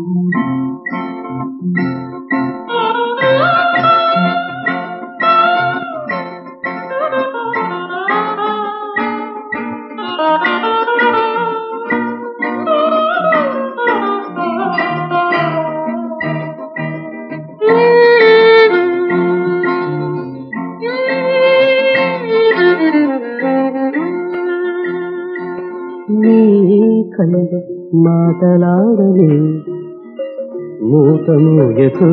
నీ కళ్ళు మాటలాడలే మూతమూయకు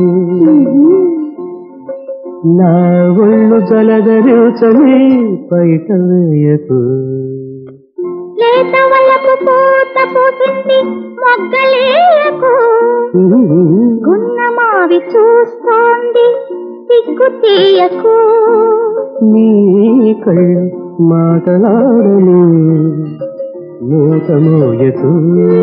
నా ఒళ్ళు జలదరుచని బయట వేయకు లేత వలకు పూత పూసింది మొగ్గలేయకు గున్నమావి చూస్తోంది సిగ్గు తీయకు నీ కళ్ళు మాటలాడలే మూతమూయకు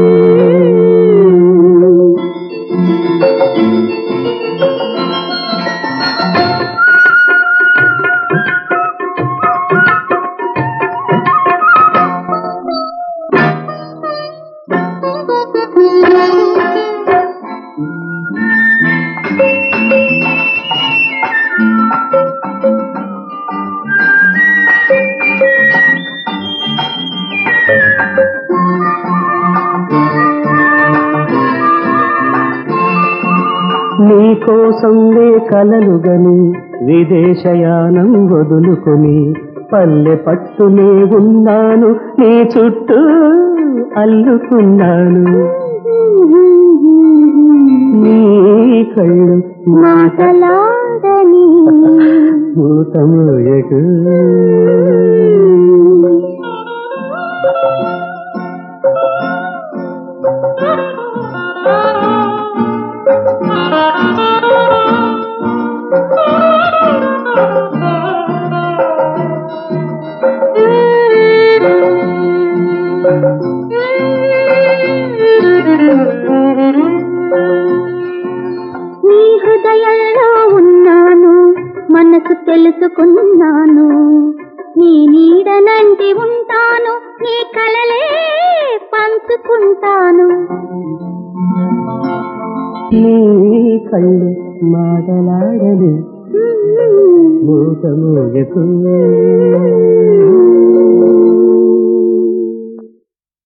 నీకోసంలే కలలుగని విదేశయానం వదులుకొని పల్లె పట్టునే ఉన్నాను నీ చుట్టూ అల్లుకున్నాను నీ కళ్ళు మాటలాడని మూతమూయకు నీ హృదయంలో ఉన్నాను మనసు తెలుసుకున్నాను నీ నీడనంటి ఉంటాను నీ కలలే పంచుకుంటాను నీ కళ్ళు మాటలాడని మూతమూయకు